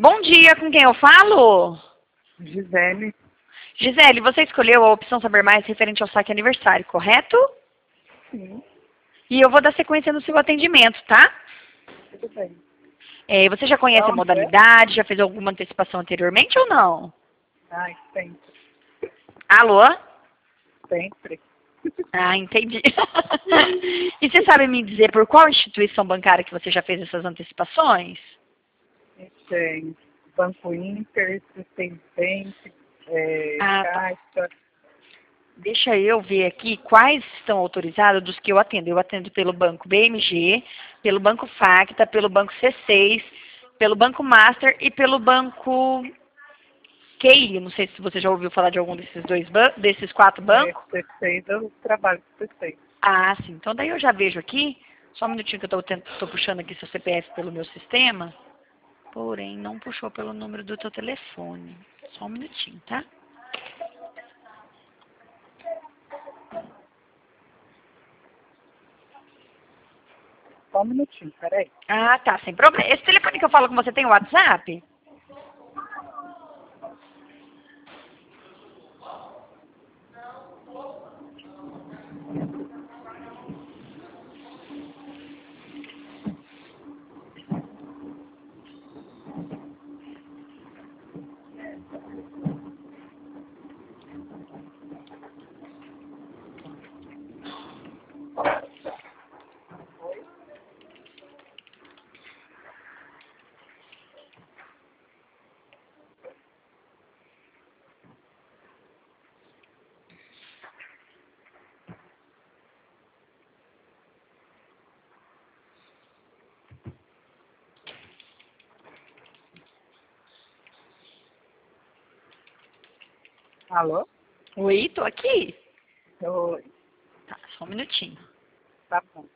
Bom dia, com quem eu falo? Gisele. Gisele, você escolheu a opção Saber Mais referente ao saque aniversário, correto? Sim, E eu vou dar sequência no seu atendimento, tá? tudo bem. Você já conhece a Onde é? modalidade? Já fez alguma antecipação anteriormente ou não? Ai, sempre. Alô? Sempre. Ah, entendi. E você sabe me dizer por qual instituição bancária que você já fez essas antecipações? Tem Banco Inter, tem Bank, Ah, tá. Caixa. Deixa eu ver aqui quais estão autorizados dos que eu atendo. Eu atendo pelo Banco BMG, pelo Banco Facta, pelo Banco C6, pelo Banco Master e pelo Banco QI. Não sei se você já ouviu falar de algum desses quatro bancos. C6, eu trabalho com C6. Ah, sim. Então daí eu já vejo aqui. Só um minutinho que eu estou puxando aqui seu CPF pelo meu sistema. Porém, não puxou pelo número do teu telefone. Só um minutinho, tá? Só um minutinho, peraí. Ah, tá. Sem problema. Esse telefone que eu falo com você tem o WhatsApp? Alô? Oi, tô aqui. Oi, Tá, só um minutinho. tá bom.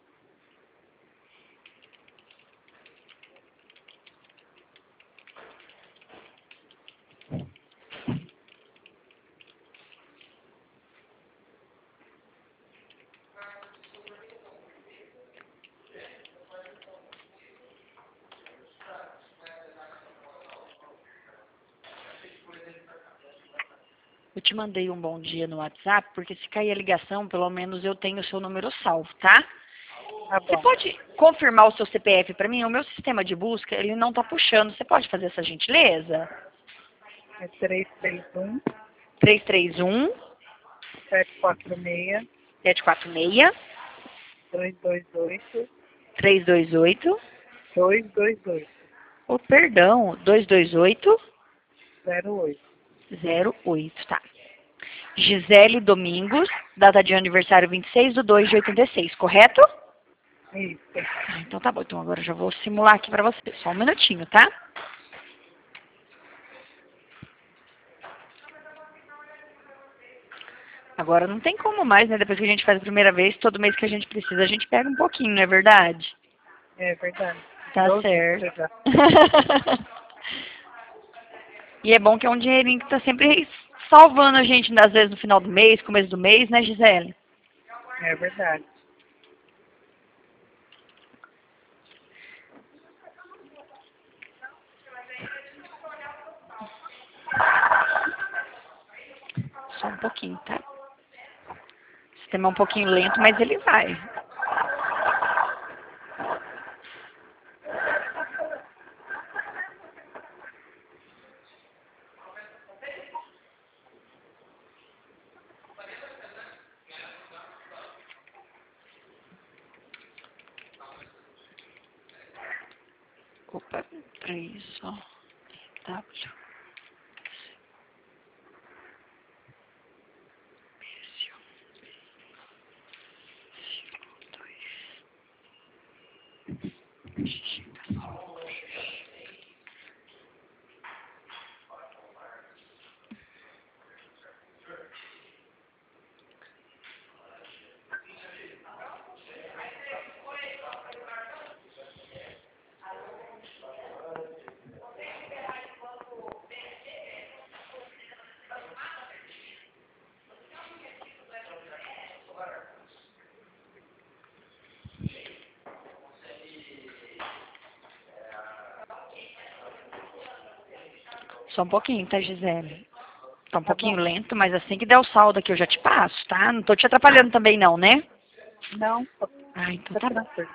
Eu te mandei um bom dia no WhatsApp, porque se cair a ligação, pelo menos eu tenho o seu número salvo, tá? Tá Você bom. pode confirmar o seu CPF para mim? O meu sistema de busca, ele não tá puxando. Você pode fazer essa gentileza? É 331 331 746 746 228 328. 228 Oh, perdão, 228 08. 08, tá. Gisele Domingos, data de aniversário 26/2/86, correto? Isso. Ah, então tá bom. Então agora eu já vou simular aqui pra você. Só um minutinho, tá? Agora não tem como mais, né? Depois que a gente faz a primeira vez, todo mês que a gente precisa, a gente pega um pouquinho, não é verdade? É verdade. Tá Eu ouvi certo. você já. E é bom que é um dinheirinho que tá sempre salvando a gente, às vezes no final do mês, começo do mês, né, Gisele? É verdade. Só um pouquinho, tá? O sistema é um pouquinho lento, mas ele vai. Opa, 3, ó. W. Só um pouquinho, tá, Gisele? Tá um pouquinho lento, mas assim que der o saldo aqui eu já te passo, tá? Não tô te atrapalhando também não, né? Não, Ah, então tá tá bom. tranquilo.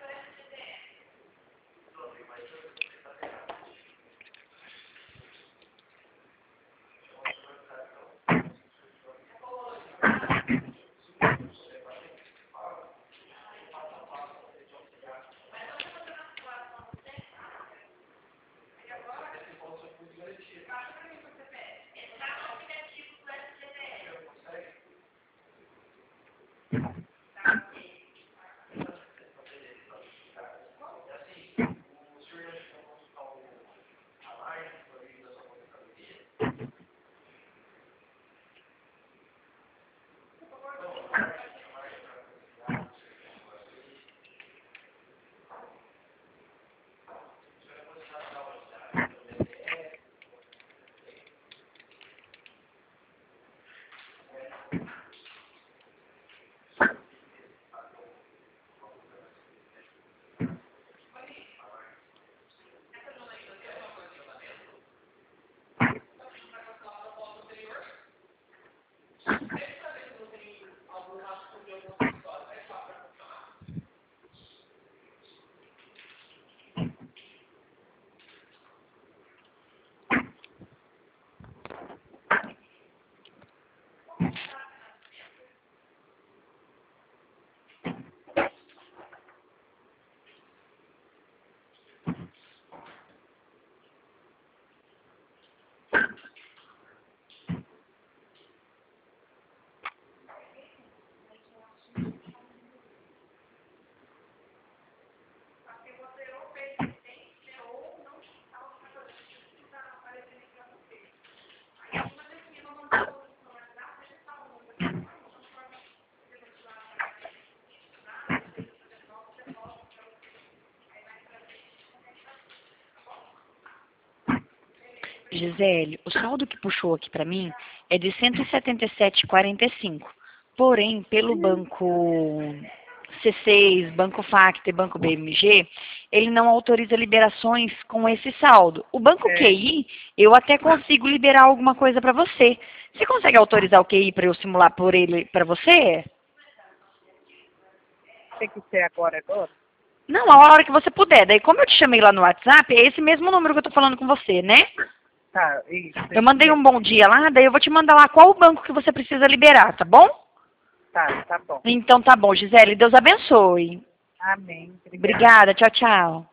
Gisele, o saldo que puxou aqui pra mim é de 177,45. Porém, pelo banco C6, Banco Facta e Banco BMG, ele não autoriza liberações com esse saldo. O Banco QI, eu até consigo liberar alguma coisa para você. Você consegue autorizar o QI para eu simular por ele para você? Tem que ser agora? Não, a hora que você puder. Daí, como eu te chamei lá no WhatsApp, é esse mesmo número que eu tô falando com você, né? Tá, isso. Eu mandei um bom dia lá, daí eu vou te mandar lá qual o banco que você precisa liberar, tá bom? Tá bom. Então tá bom, Gisele. Deus abençoe. Amém. Obrigada. Tchau, tchau.